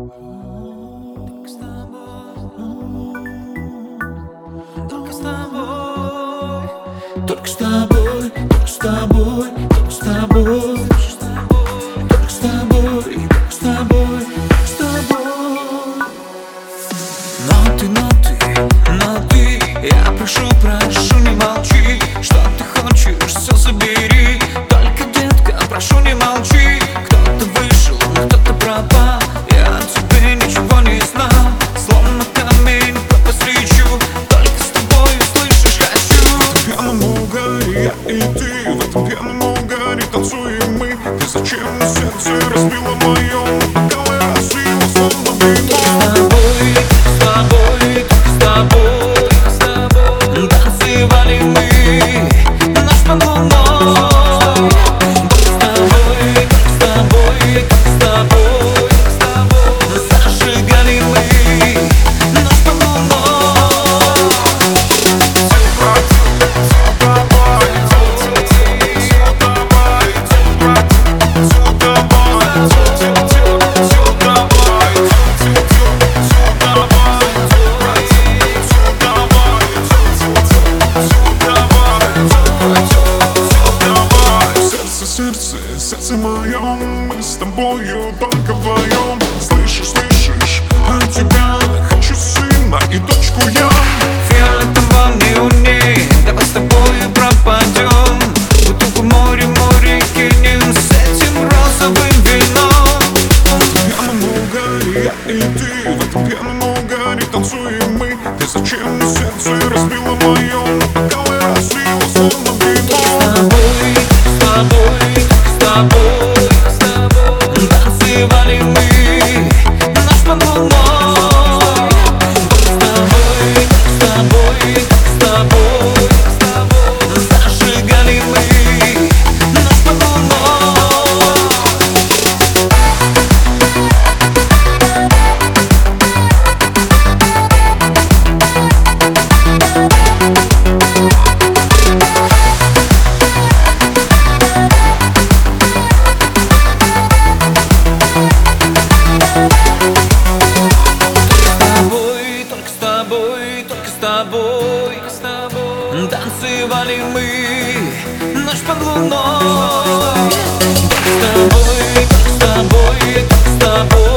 Только с тобой, только с тобой, только с тобой, только с тобой, только с тобой, только с тобой, только с тобой. Но ты, я прошу, не молчи. Что ты хочешь, все забери. Только, детка, прошу, не молчи. Кто-то вышел, кто-то пропал. Я о тебе ничего не знал. Словно камень по встречу. Только с тобой, слышишь, хочу. В пьяном угаре я и ты. В этом пьяном угаре танцуем мы. Ты зачем сердце разбила мое? Бокалы разбила, словно вино. С тобой, с тобой, с тобой танцевали мы наш под луной. С тобой, с тобой, с тобой, с тобой зажигали мы наш под луной. Сердце мое, мы с тобою только вдвоем. Слышишь, от тебя хочу сына и дочку я. Фиолетовом неоне, давай с тобою пропадем. Бутылку море кинем с этим розовым вином. В пьяном угаре я и ты. В этом пьяном угаре танцуем мы. Ты зачем сердце разбила мое? Бокалы разбила, словно вино. С тобой, с тобой, с тобой танцевали мы наш под луной. С тобой, с тобой, с тобой, с тобой зажигали мы наш под луной. С тобой танцевали мы наш под луной. С тобой, с тобой, с тобой.